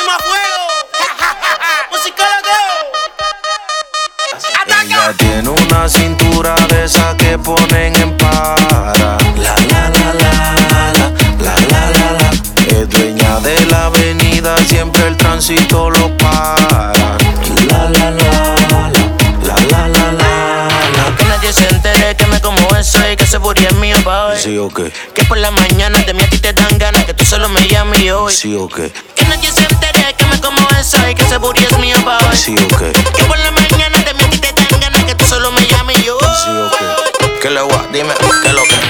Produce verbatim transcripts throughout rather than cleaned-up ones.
más fuego. Musicólogo. Ella tiene una cintura de esa que ponen en para. La la la la la, la la la la. Es dueña de la avenida, siempre el tránsito lo para. La la la la, la la la la. Que nadie se entere que me como eso y que ese booty es mío pa' hoy. Sí o qué, Que por la mañana de mí a ti te dan ganas, que tú solo me llames y hoy. sí o qué, Que nadie se entere que me como eso y que ese booty es mío pa' hoy. sí o qué, Que por la mañana de mí a ti te dan ganas, que tú solo me llames y hoy. sí o qué. ¿Qué le voy? Dime, ¿qué lo que?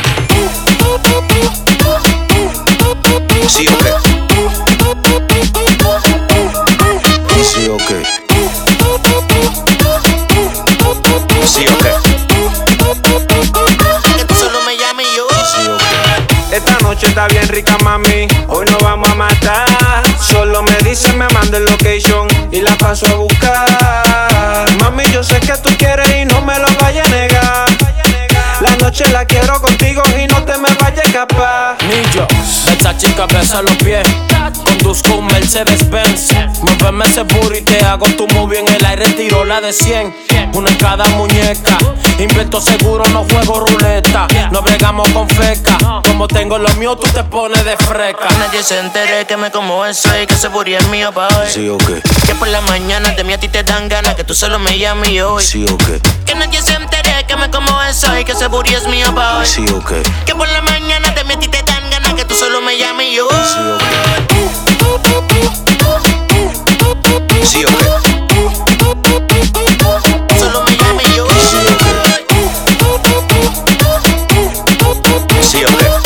Sí o qué, sí o qué, sí o qué, Que tú solo me llames y yo. sí o qué. Esta noche está bien rica, mami. Hoy nos vamos a matar. Solo me dice, me manda el location y la paso a buscar. Mami, yo sé que tú quieres y no me lo vayas a negar. La noche la quiero contigo y no te me vayas a escapar. Millos, esta chica besa los pies. Conduzco un Mercedes-Benz. Muéveme ese booty, te hago tu movie en el aire, tiro la de cien. Una en cada muñeca. Invierto seguro, no juego ruleta. No bregamos con feca. Como tengo lo mío, tú te pones de freca. Que nadie se entere que me como eso y que ese booty es mío pa' hoy. Sí o qué, Que por la mañana de mí a ti te dan ganas, que tú solo me llames y hoy. sí o qué, Que nadie se entere que me como eso y que ese booty es mío pa' hoy. sí o qué, Que por la mañana de mí a ti te dan ganas, que tú solo me llames y hoy. sí o qué, sí o qué, Solo me llames y hoy. sí o qué, sí o qué,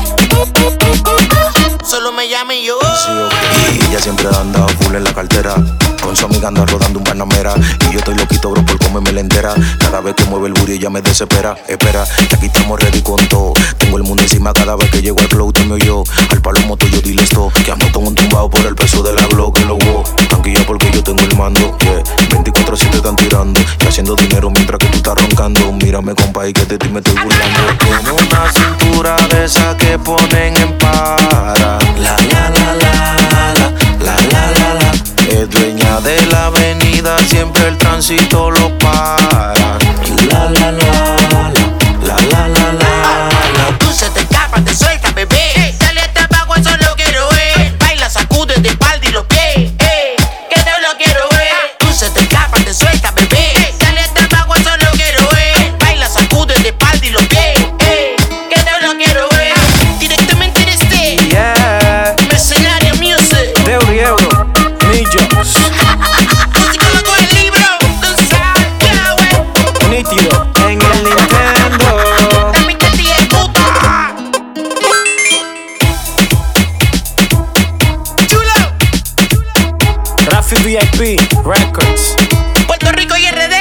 Solo me llames y hoy. sí o qué. Y ella siempre anda full en la cartera, con su amiga anda rodando un panamera. Y yo estoy loquito, bro, por comerme la entera. Cada vez que mueve el booty ella me desespera. Espera, que aquí estamos ready con todo. Tengo el mundo encima cada vez que llego al flow. Te me oyó, al palo moto yo dile esto. Que ando con un tumbado por el peso de la Glock. Que lo wow, tranquila porque yo tengo el mando. Yeah, veinticuatro siete están tirando y haciendo dinero mientras que tú estás roncando. Mírame compa y que de ti me estoy burlando. Tiene una cintura de esa que ponen en para. La la la la la, la la la la. Es dueña de la avenida, siempre el tránsito lo para. La la la la, la la la la. Tú se te escapas, te sueltas, bebé. Dale hasta abajo, eso lo quiero ver. Baila, sacude de espalda y los pies. Eh, que no lo quiero ver. Tú se te escapas, te sueltas, bebé. Dale hasta abajo, eso lo quiero ver. Baila, sacude de espalda y los pies. Eh, que no lo quiero ver. Directamente de este. Yeah, Mercenaria Music. de Uriebro. Millos, Musicólogo del libro. Tú sabes que, güey. nítido. En el Nintendo. También te tía puta. Chulo. Rafi V I P Records. Puerto Rico y R D.